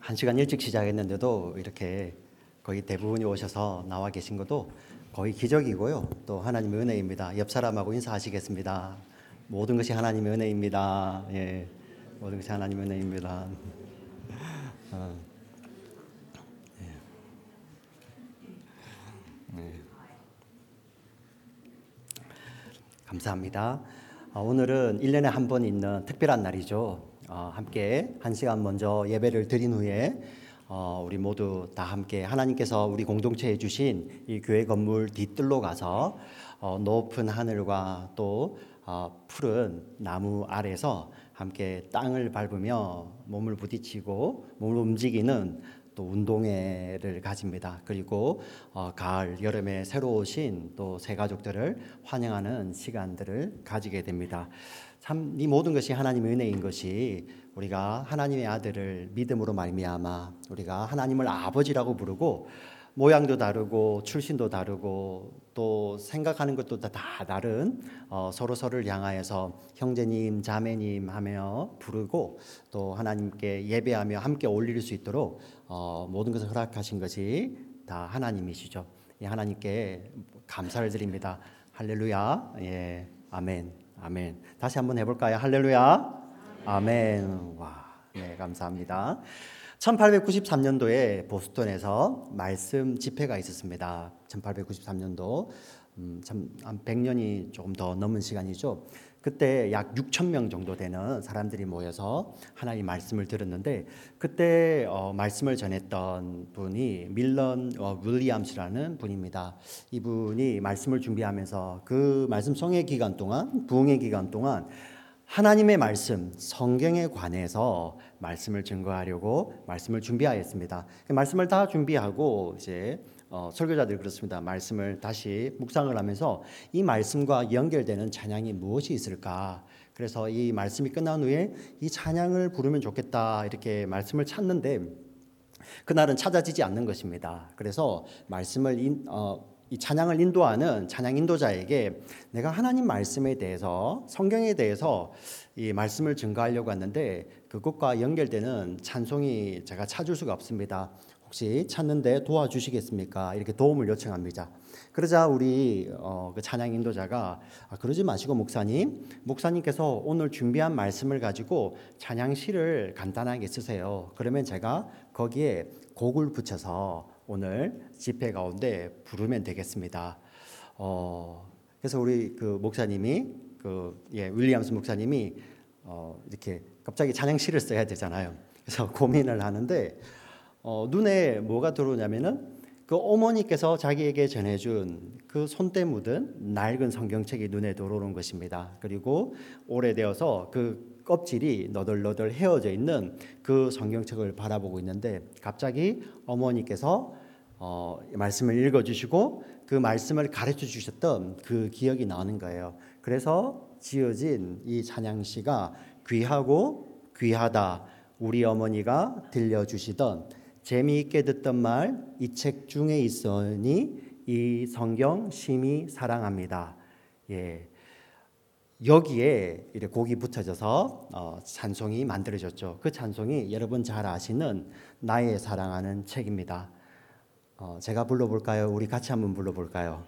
한 시간 일찍 시작했는데도 이렇게 거의 대부분이 오셔서 나와 계신 것도 거의 기적이고요. 또 하나님의 은혜입니다. 옆 사람하고 인사하시겠습니다. 모든 것이 하나님의 은혜입니다. 예, 모든 것이 하나님의 은혜입니다. 감사합니다. 오늘은 1년에 한 번 있는 특별한 날이죠. 함께 한 시간 먼저 예배를 드린 후에 우리 모두 다 함께 하나님께서 우리 공동체에 주신 이 교회 건물 뒤뜰로 가서 높은 하늘과 또 푸른 나무 아래서 함께 땅을 밟으며 몸을 부딪히고 몸을 움직이는 또 운동회를 가집니다. 그리고 가을, 여름에 새로 오신 또 새 가족들을 환영하는 시간들을 가지게 됩니다. 참 이 모든 것이 하나님의 은혜인 것이 우리가 하나님의 아들을 믿음으로 말미암아 우리가 하나님을 아버지라고 부르고 모양도 다르고 출신도 다르고 또 생각하는 것도 다 다른 서로를 향하여서 형제님 자매님 하며 부르고 또 하나님께 예배하며 함께 올릴 수 있도록 모든 것을 허락하신 것이 다 하나님이시죠. 예, 하나님께 감사를 드립니다. 할렐루야. 예, 아멘. 아멘. 다시 한번 해볼까요? 할렐루야. 아멘. 와, 네, 감사합니다. 1893년도에 보스턴에서 말씀 집회가 있었습니다. 1893년도 한 100년이 조금 더 넘은 시간이죠. 그때 약 6천 명 정도 되는 사람들이 모여서 하나님 말씀을 들었는데 그때 말씀을 전했던 분이 밀런 윌리엄스라는 분입니다. 이분이 말씀을 준비하면서 그 말씀 성회 기간 동안 부흥의 기간 동안 하나님의 말씀, 성경에 관해서 말씀을 증거하려고 말씀을 준비하였습니다. 말씀을 다 준비하고 이제 설교자들이 그렇습니다. 말씀을 다시 묵상을 하면서 이 말씀과 연결되는 찬양이 무엇이 있을까? 그래서 이 말씀이 끝난 후에 이 찬양을 부르면 좋겠다 이렇게 말씀을 찾는데 그날은 찾아지지 않는 것입니다. 그래서 말씀을 이 찬양을 인도하는 찬양 인도자에게 내가 하나님 말씀에 대해서 성경에 대해서 이 말씀을 증거하려고 하는데 그것과 연결되는 찬송이 제가 찾을 수가 없습니다. 혹시 찾는데 도와주시겠습니까? 이렇게 도움을 요청합니다. 그러자 우리 그 찬양 인도자가 그러지 마시고 목사님께서 오늘 준비한 말씀을 가지고 찬양시를 간단하게 쓰세요. 그러면 제가 거기에 곡을 붙여서 오늘 집회 가운데 부르면 되겠습니다. 그래서 우리 그 목사님이 윌리엄스 목사님이 이렇게 갑자기 찬양시를 써야 되잖아요. 그래서 고민을 하는데 눈에 뭐가 들어오냐면은 그 어머니께서 자기에게 전해준 그 손때 묻은 낡은 성경책이 눈에 들어오는 것입니다. 그리고 오래되어서 그 껍질이 너덜너덜 헤어져 있는 그 성경책을 바라보고 있는데 갑자기 어머니께서 말씀을 읽어주시고 그 말씀을 가르쳐 주셨던 그 기억이 나는 거예요. 그래서 지어진 이 찬양시가 귀하고 귀하다 우리 어머니가 들려주시던 재미있게 듣던 말 이 책 중에 있으니 이 성경 심히 사랑합니다. 예, 여기에 이렇게 곡이 붙여져서 찬송이 만들어졌죠. 그 찬송이 여러분 잘 아시는 나의 사랑하는 책입니다. 제가 불러볼까요? 우리 같이 한번 불러볼까요?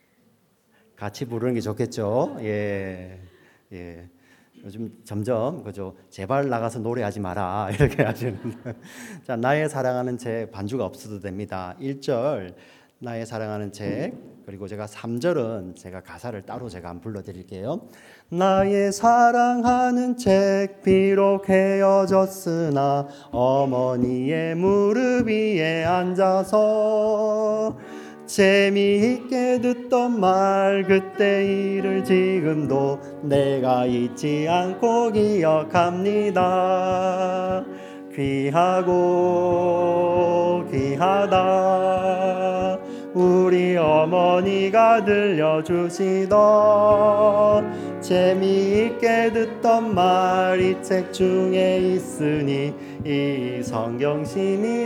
같이 부르는 게 좋겠죠. 예, 예. 요즘 점점 그죠. 제발 나가서 노래하지 마라 이렇게 하시는데 자, 나의 사랑하는 책 반주가 없어도 됩니다. 1절 나의 사랑하는 책 그리고 제가 3절은 제가 가사를 따로 제가 한번 불러드릴게요. 나의 사랑하는 책 비록 헤어졌으나 어머니의 무릎 위에 앉아서 재미있게 듣던 말 그때 일을 지금도 내가 잊지 않고 기억합니다. 귀하고 귀하다 우리 어머니가 들려주시던 재미있게 듣던 말 이 책 중에 있으니 이 성경 심히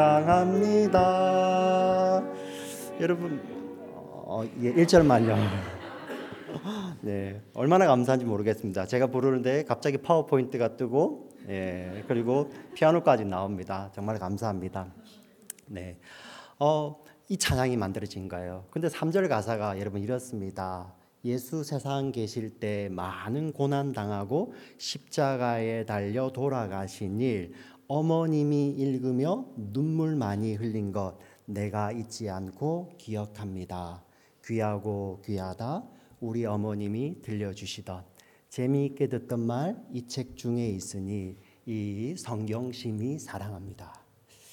사랑합니다. 여러분 1절만요. 네, 얼마나 감사한지 모르겠습니다. 제가 부르는데 갑자기 파워포인트가 뜨고 예, 그리고 피아노까지 나옵니다. 정말 감사합니다. 네, 이 찬양이 만들어진 거예요. 근데 3절 가사가 여러분 이렇습니다. 예수 세상 계실 때 많은 고난 당하고 십자가에 달려 돌아가신 일, 어머님이 읽으며 눈물 많이 흘린 것 내가 잊지 않고 기억합니다. 귀하고 귀하다 우리 어머님이 들려주시던 재미있게 듣던 말 이 책 중에 있으니 이 성경 심히 사랑합니다.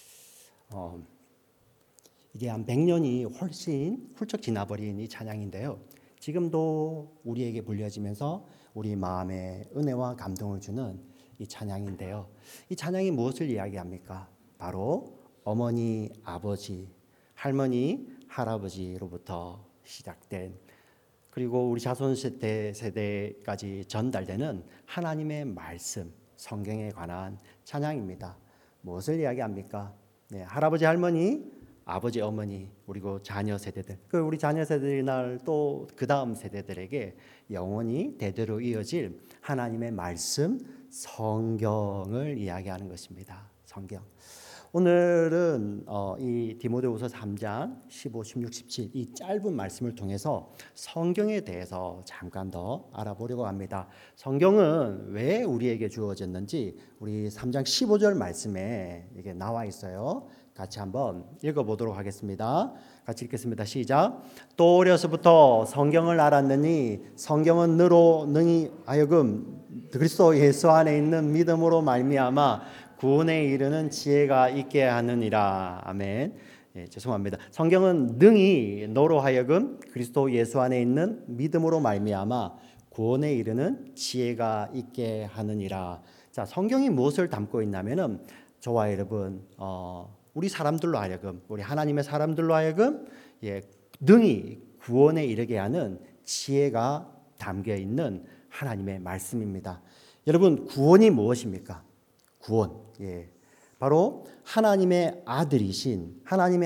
이게 한 100년이 훨씬 훌쩍 지나버린 이 찬양인데요. 지금도 우리에게 불려지면서 우리 마음에 은혜와 감동을 주는 이 찬양인데요. 이 찬양이 무엇을 이야기합니까? 바로 어머니, 아버지, 할머니, 할아버지로부터 시작된 그리고 우리 자손 세대까지 전달되는 하나님의 말씀, 성경에 관한 찬양입니다. 무엇을 이야기합니까? 네, 할아버지, 할머니, 아버지, 어머니, 그리고 자녀 세대들. 우리 자녀 세대날 또 그 다음 세대들에게 영원히 대대로 이어질 하나님의 말씀, 성경을 이야기하는 것입니다. 성경. 오늘은 이 디모데후서 3장 15, 16, 17 이 짧은 말씀을 통해서 성경에 대해서 잠깐 더 알아보려고 합니다. 성경은 왜 우리에게 주어졌는지 우리 3장 15절 말씀에 이게 나와 있어요. 같이 한번 읽어보도록 하겠습니다. 같이 읽겠습니다. 시작. 또 어려서부터 성경을 알았느니 성경은 너로 능히 하여금 그리스도 예수 안에 있는 믿음으로 말미암아 구원에 이르는 지혜가 있게 하느니라. 아멘. 예, 죄송합니다. 성경은 능히 너로 하여금 그리스도 예수 안에 있는 믿음으로 말미암아 구원에 이르는 지혜가 있게 하느니라. 자, 성경이 무엇을 담고 있냐면은 저와 여러분 우리 사람들로 하여금 우리 하나님의 사람들로 하여금 능히 구원에 이르게 하는 지혜가 담겨 있는 하나님의 말씀입니다. 여러분 구원이 무엇입니까? 구원. 바로 하나님의 아들이신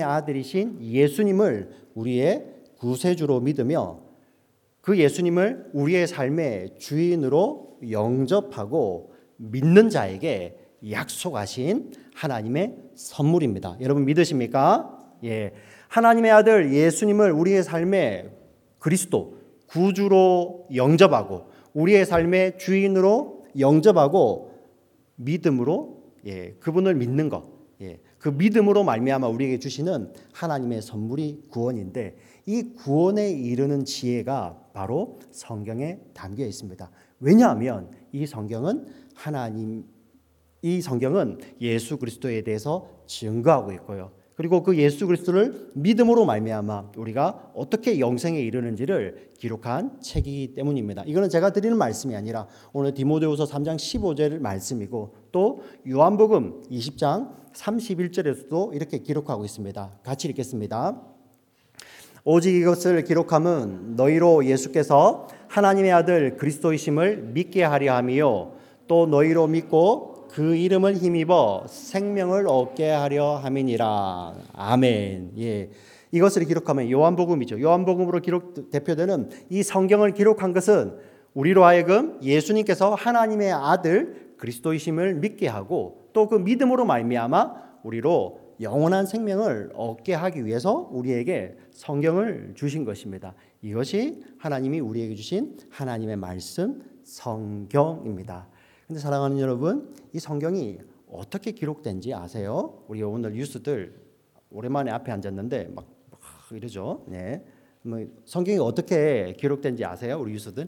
예수님을 우리의 구세주로 믿으며 그 예수님을 우리의 삶의 주인으로 영접하고 믿는 자에게 약속하신 하나님의 선물입니다. 여러분 믿으십니까? 하나님의 아들 예수님을 우리의 삶의 그리스도 구주로 영접하고 우리의 삶의 주인으로 영접하고 믿음으로 그분을 믿는 것, 그 믿음으로 말미암아 우리에게 주시는 하나님의 선물이 구원인데 이 구원에 이르는 지혜가 바로 성경에 담겨 있습니다. 왜냐하면 이 성경은 예수 그리스도에 대해서 증거하고 있고요. 그리고 그 예수 그리스도를 믿음으로 말미암아 우리가 어떻게 영생에 이르는지를 기록한 책이기 때문입니다. 이거는 제가 드리는 말씀이 아니라 오늘 디모데후서 3장 15절 말씀이고 또 요한복음 20장 31절에서도 이렇게 기록하고 있습니다. 같이 읽겠습니다. 오직 이것을 기록함은 너희로 예수께서 하나님의 아들 그리스도이심을 믿게 하려 함이요 또 너희로 믿고 그 이름을 힘입어 생명을 얻게 하려 함이니라. 아멘. 이것을 기록하면 요한복음이죠. 요한복음으로 대표되는 이 성경을 기록한 것은 우리로 하여금 예수님께서 하나님의 아들 그리스도이심을 믿게 하고 또 그 믿음으로 말미암아 우리로 영원한 생명을 얻게 하기 위해서 우리에게 성경을 주신 것입니다. 이것이 하나님이 우리에게 주신 하나님의 말씀 성경입니다. 근데 사랑하는 여러분, 이 성경이 어떻게 기록된지 아세요? 우리 오늘 뉴스들 오랜만에 앞에 앉았는데 막 이러죠. 성경이 어떻게 기록된지 아세요? 우리 뉴스들?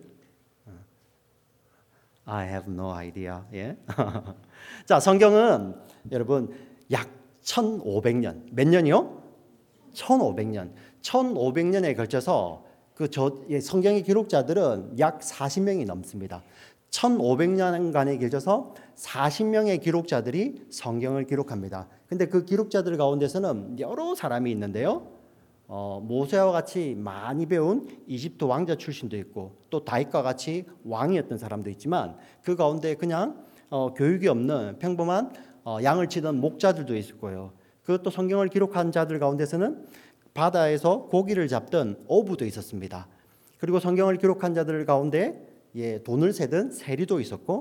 I have no idea. 자, 성경은 여러분 약 1500년. 몇 년이요? 1500년. 1500년에 걸쳐서 성경의 기록자들은 약 40명이 넘습니다. 1500년간에 걸쳐서 40명의 기록자들이 성경을 기록합니다. 근데 그 기록자들 가운데서는 여러 사람이 있는데요. 모세와 같이 많이 배운 이집트 왕자 출신도 있고 또 다윗과 같이 왕이었던 사람도 있지만 그 가운데 그냥 교육이 없는 평범한 양을 치던 목자들도 있을 거예요. 그것도 성경을 기록한 자들 가운데서는 바다에서 고기를 잡던 어부도 있었습니다. 그리고 성경을 기록한 자들 가운데 돈을 세던 세리도 있었고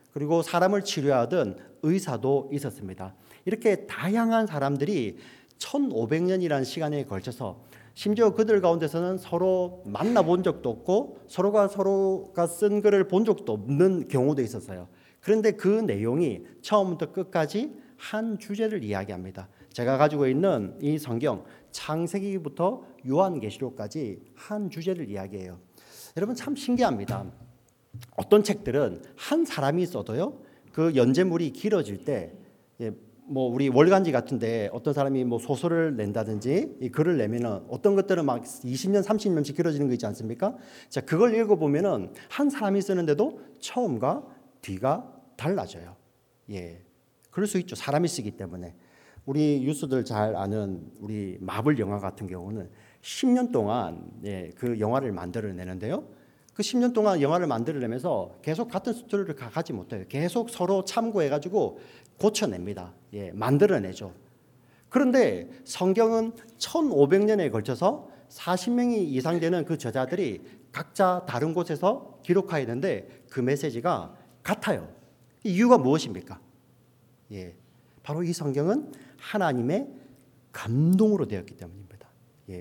그리고 사람을 치료하던 의사도 있었습니다. 이렇게 다양한 사람들이 1500년이라는 시간에 걸쳐서 심지어 그들 가운데서는 서로 만나본 적도 없고 서로가 쓴 글을 본 적도 없는 경우도 있었어요. 그런데 그 내용이 처음부터 끝까지 한 주제를 이야기합니다. 제가 가지고 있는 이 성경 창세기부터 요한계시록까지 한 주제를 이야기해요. 여러분 참 신기합니다. 어떤 책들은 한 사람이 써도요, 그 연재물이 길어질 때, 뭐 우리 월간지 같은데 어떤 사람이 뭐 소설을 낸다든지 이 글을 내면은 어떤 것들은 막 20년, 30년씩 길어지는 거 있지 않습니까? 자, 그걸 읽어보면은 한 사람이 쓰는데도 처음과 뒤가 달라져요. 예, 그럴 수 있죠. 사람이 쓰기 때문에. 우리 유수들 잘 아는 우리 마블 영화 같은 경우는 10년 동안 그 영화를 만들어내는데요. 그 10년 동안 영화를 만들어내면서 계속 같은 스토리를 가지 못해요. 계속 서로 참고해가지고 고쳐냅니다. 만들어내죠. 그런데 성경은 1500년에 걸쳐서 40명이 이상 되는 그 저자들이 각자 다른 곳에서 기록하였는데 그 메시지가 같아요. 이유가 무엇입니까? 바로 이 성경은 하나님의 감동으로 되었기 때문입니다.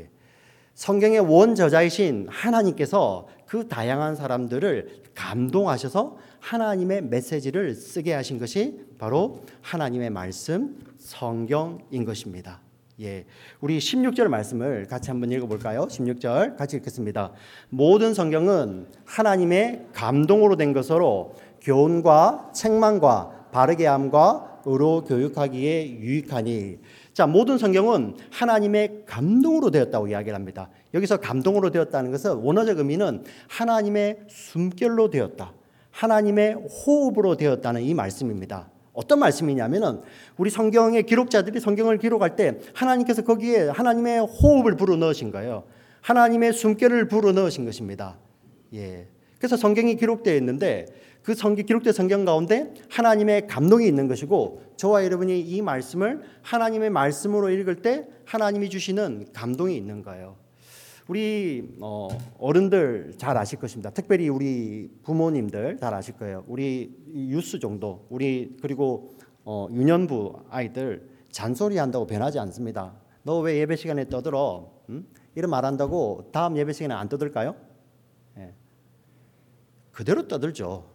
성경의 원저자이신 하나님께서 그 다양한 사람들을 감동하셔서 하나님의 메시지를 쓰게 하신 것이 바로 하나님의 말씀 성경인 것입니다. 우리 16절 말씀을 같이 한번 읽어볼까요? 16절 같이 읽겠습니다. 모든 성경은 하나님의 감동으로 된 것으로 교훈과 책망과 바르게 함과 의로 교육하기에 유익하니. 자, 모든 성경은 하나님의 감동으로 되었다고 이야기를 합니다. 여기서 감동으로 되었다는 것은 원어적 의미는 하나님의 숨결로 되었다, 하나님의 호흡으로 되었다는 이 말씀입니다. 어떤 말씀이냐면은 우리 성경의 기록자들이 성경을 기록할 때 하나님께서 거기에 하나님의 호흡을 불어넣으신 거예요. 하나님의 숨결을 불어넣으신 것입니다. 그래서 성경이 기록되어 있는데 그 기록된 성경 가운데 하나님의 감동이 있는 것이고, 저와 여러분이 이 말씀을 하나님의 말씀으로 읽을 때 하나님이 주시는 감동이 있는 거예요. 우리 어른들 잘 아실 것입니다. 특별히 우리 부모님들 잘 아실 거예요. 우리 유스 정도, 그리고 유년부 아이들 잔소리 한다고 변하지 않습니다. 너 왜 예배 시간에 떠들어? 이런 말 한다고 다음 예배 시간에 안 떠들까요? 그대로 떠들죠.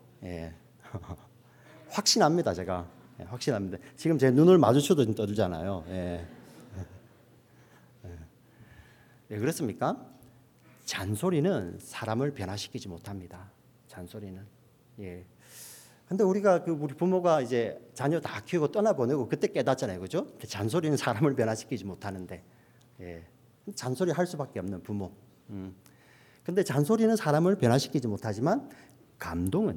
확신합니다. 제가 확신합니다. 지금 제 눈을 마주쳐도 떠들잖아요. 왜 그렇습니까? 잔소리는 사람을 변화시키지 못합니다. 잔소리는. 근데 우리가 우리 부모가 이제 자녀 다 키우고 떠나보내고 그때 깨닫잖아요, 그죠? 잔소리는 사람을 변화시키지 못하는데, 잔소리 할 수밖에 없는 부모. 근데 잔소리는 사람을 변화시키지 못하지만 감동은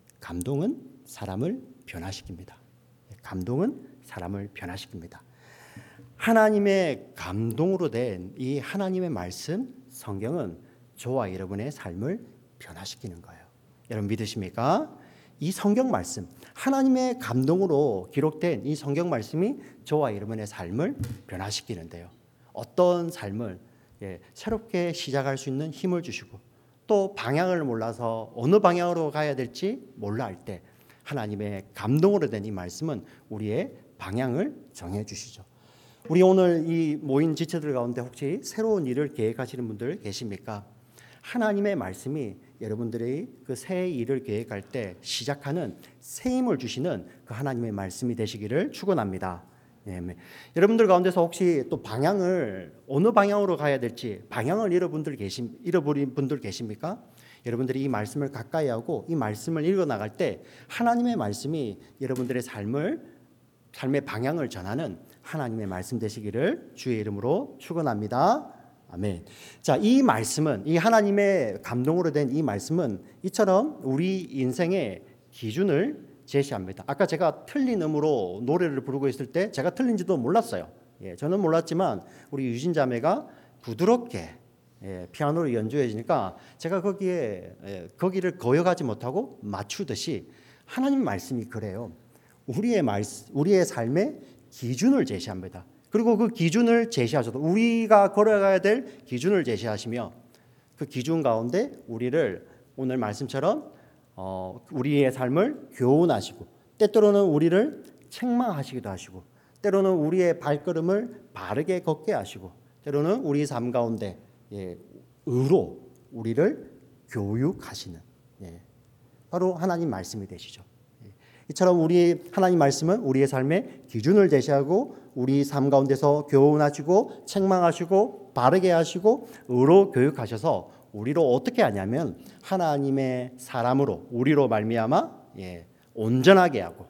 사람을 변화시킵니다. 감동은 사람을 변화시킵니다. 하나님의 감동으로 된 이 하나님의 말씀 성경은 저와 여러분의 삶을 변화시키는 거예요. 여러분 믿으십니까? 이 성경 말씀, 하나님의 감동으로 기록된 이 성경 말씀이 저와 여러분의 삶을 변화시키는데요. 어떤 삶을 새롭게 시작할 수 있는 힘을 주시고, 또 방향을 몰라서 어느 방향으로 가야 될지 몰라 할 때 하나님의 감동으로 된 이 말씀은 우리의 방향을 정해 주시죠. 우리 오늘 이 모인 지체들 가운데 혹시 새로운 일을 계획하시는 분들 계십니까? 하나님의 말씀이 여러분들의 그 새 일을 계획할 때 시작하는 새 힘을 주시는 그 하나님의 말씀이 되시기를 축원합니다. 여러분들 가운데서 혹시 또 방향을 어느 방향으로 가야 될지 방향을 잃어버린 분들 계십니까? 여러분들이 이 말씀을 가까이 하고 이 말씀을 읽어 나갈 때 하나님의 말씀이 여러분들의 삶의 방향을 전하는 하나님의 말씀 되시기를 주의 이름으로 축원합니다. 아멘. 자, 이 말씀은, 이 하나님의 감동으로 된 이 말씀은 이처럼 우리 인생의 기준을 제시합니다. 아까 제가 틀린 음으로 노래를 부르고 있을 때 제가 틀린지도 몰랐어요. 저는 몰랐지만 우리 유진 자매가 부드럽게 피아노를 연주해 주니까 제가 거기를 거역하지 못하고 맞추듯이 하나님 말씀이 그래요. 우리의 삶의 기준을 제시합니다. 그리고 그 기준을 제시하셔도 우리가 걸어가야 될 기준을 제시하시며 그 기준 가운데 우리를 오늘 말씀처럼 우리의 삶을 교훈하시고 때때로는 우리를 책망하시기도 하시고 때로는 우리의 발걸음을 바르게 걷게 하시고 때로는 우리 삶 가운데 의로 우리를 교육하시는 바로 하나님 말씀이 되시죠. 이처럼 우리 하나님 말씀은 우리의 삶의 기준을 제시하고 우리 삶 가운데서 교훈하시고 책망하시고 바르게 하시고 의로 교육하셔서 우리로 어떻게 하냐면 하나님의 사람으로 우리로 말미암아 온전하게 하고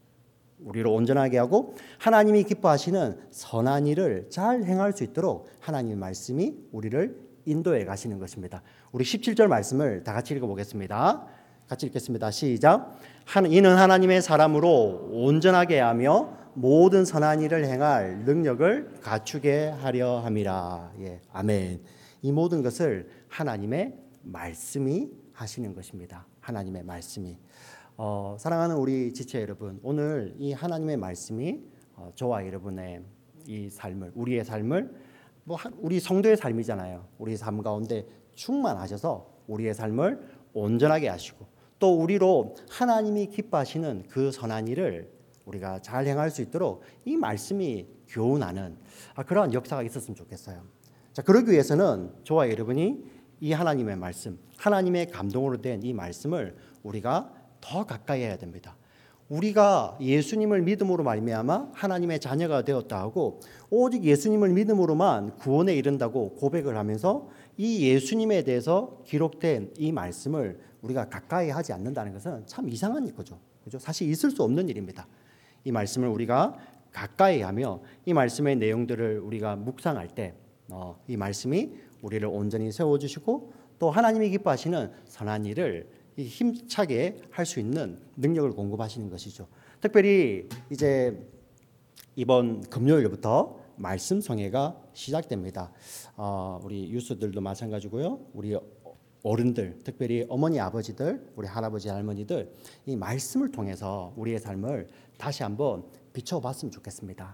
우리로 온전하게 하고 하나님이 기뻐하시는 선한 일을 잘 행할 수 있도록 하나님의 말씀이 우리를 인도해 가시는 것입니다. 우리 17절 말씀을 다 같이 읽어보겠습니다. 같이 읽겠습니다. 시작. 이는 하나님의 사람으로 온전하게 하며 모든 선한 일을 행할 능력을 갖추게 하려 함이라. 아멘. 이 모든 것을 하나님의 말씀이 하시는 것입니다. 하나님의 말씀이. 사랑하는 우리 지체 여러분, 오늘 이 하나님의 말씀이 저와 여러분의 이 삶을, 우리의 삶을 우리 성도의 삶이잖아요. 우리 삶 가운데 충만하셔서 우리의 삶을 온전하게 하시고 또 우리로 하나님이 기뻐하시는 그 선한 일을 우리가 잘 행할 수 있도록 이 말씀이 교훈하는 그러한 역사가 있었으면 좋겠어요. 자, 그러기 위해서는 저와 여러분이 이 하나님의 말씀, 하나님의 감동으로 된 이 말씀을 우리가 더 가까이 해야 됩니다. 우리가 예수님을 믿음으로 말미암아 하나님의 자녀가 되었다 하고 오직 예수님을 믿음으로만 구원에 이른다고 고백을 하면서 이 예수님에 대해서 기록된 이 말씀을 우리가 가까이 하지 않는다는 것은 참 이상한 거죠. 그죠? 사실 있을 수 없는 일입니다. 이 말씀을 우리가 가까이 하며 이 말씀의 내용들을 우리가 묵상할 때 이 말씀이 우리를 온전히 세워주시고 또 하나님이 기뻐하시는 선한 일을 힘차게 할 수 있는 능력을 공급하시는 것이죠. 특별히 이제 이번 금요일부터 말씀 성회가 시작됩니다. 우리 유스들도 마찬가지고요. 우리 어른들, 특별히 어머니, 아버지들, 우리 할아버지, 할머니들 이 말씀을 통해서 우리의 삶을 다시 한번 비춰봤으면 좋겠습니다.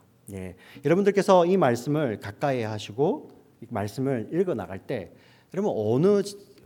여러분들께서 이 말씀을 가까이 하시고 이 말씀을 읽어 나갈 때 그러면 어느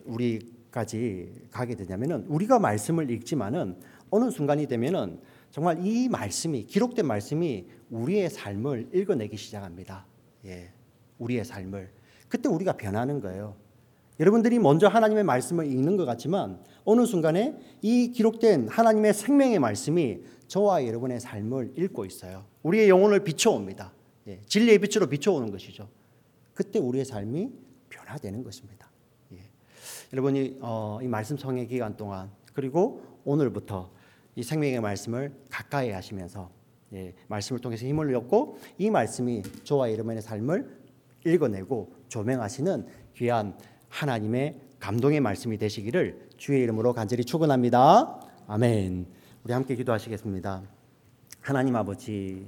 우리까지 가게 되냐면은 우리가 말씀을 읽지만은 어느 순간이 되면은 정말 이 말씀이 기록된 말씀이 우리의 삶을 읽어내기 시작합니다. 우리의 삶을 그때 우리가 변하는 거예요. 여러분들이 먼저 하나님의 말씀을 읽는 것 같지만 어느 순간에 이 기록된 하나님의 생명의 말씀이 저와 여러분의 삶을 읽고 있어요. 우리의 영혼을 비춰옵니다. 진리의 빛으로 비춰오는 것이죠. 그때 우리의 삶이 변화되는 것입니다. 여러분이 이 말씀 성회 기간 동안 그리고 오늘부터 이 생명의 말씀을 가까이 하시면서 말씀을 통해서 힘을 얻고 이 말씀이 저와 여러분의 삶을 읽어내고 조명하시는 귀한 하나님의 감동의 말씀이 되시기를 주의 이름으로 간절히 축원합니다. 아멘. 우리 함께 기도하시겠습니다. 하나님 아버지,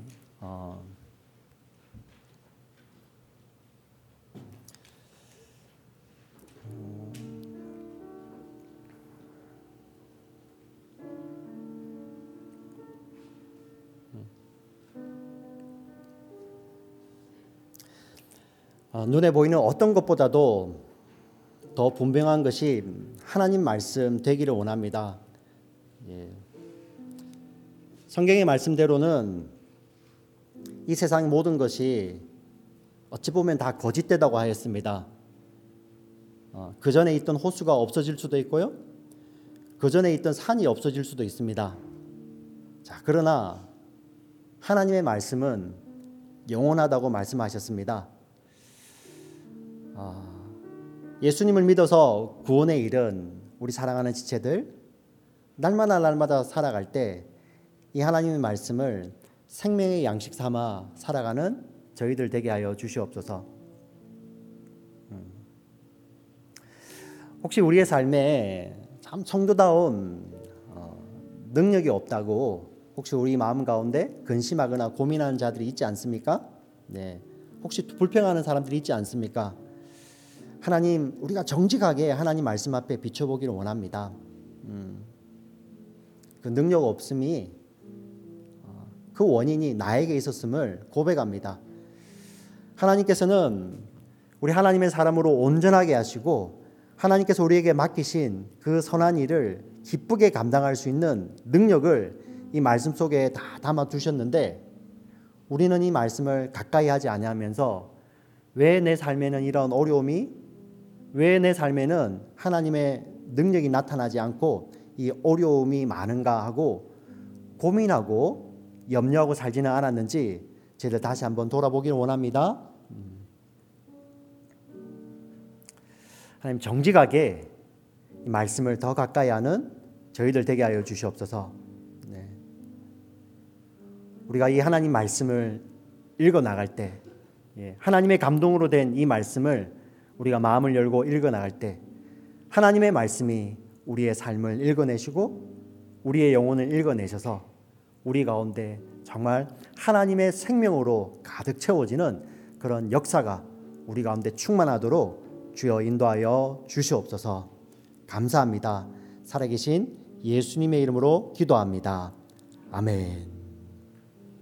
눈에 보이는 어떤 것보다도 더 분명한 것이 하나님 말씀 되기를 원합니다. 성경의 말씀대로는 이 세상 모든 것이 어찌 보면 다 거짓되다고 하였습니다. 그 전에 있던 호수가 없어질 수도 있고요. 그 전에 있던 산이 없어질 수도 있습니다. 자, 그러나 하나님의 말씀은 영원하다고 말씀하셨습니다. 예수님을 믿어서 구원에 이른 우리 사랑하는 지체들 날마다 살아갈 때 이 하나님의 말씀을 생명의 양식 삼아 살아가는 저희들 되게 하여 주시옵소서. 혹시 우리의 삶에 참 성도다운 능력이 없다고 혹시 우리 마음 가운데 근심하거나 고민하는 자들이 있지 않습니까? 혹시 불평하는 사람들이 있지 않습니까? 하나님, 우리가 정직하게 하나님 말씀 앞에 비춰보기를 원합니다. 그 능력 없음이 그 원인이 나에게 있었음을 고백합니다. 하나님께서는 우리 하나님의 사람으로 온전하게 하시고 하나님께서 우리에게 맡기신 그 선한 일을 기쁘게 감당할 수 있는 능력을 이 말씀 속에 다 담아 두셨는데 우리는 이 말씀을 가까이 하지 아니하면서 왜 내 삶에는 이런 어려움이, 왜 내 삶에는 하나님의 능력이 나타나지 않고 이 어려움이 많은가 하고 고민하고 염려하고 살지는 않았는지 저희들 다시 한번 돌아보기를 원합니다. 하나님 정직하게 이 말씀을 더 가까이 하는 저희들 되게 하여 주시옵소서. 네. 우리가 이 하나님 말씀을 읽어 나갈 때, 하나님의 감동으로 된 이 말씀을 우리가 마음을 열고 읽어 나갈 때 하나님의 말씀이 우리의 삶을 읽어내시고 우리의 영혼을 읽어내셔서 우리 가운데 정말 하나님의 생명으로 가득 채워지는 그런 역사가 우리 가운데 충만하도록 주여 인도하여 주시옵소서. 감사합니다. 살아계신 예수님의 이름으로 기도합니다. 아멘.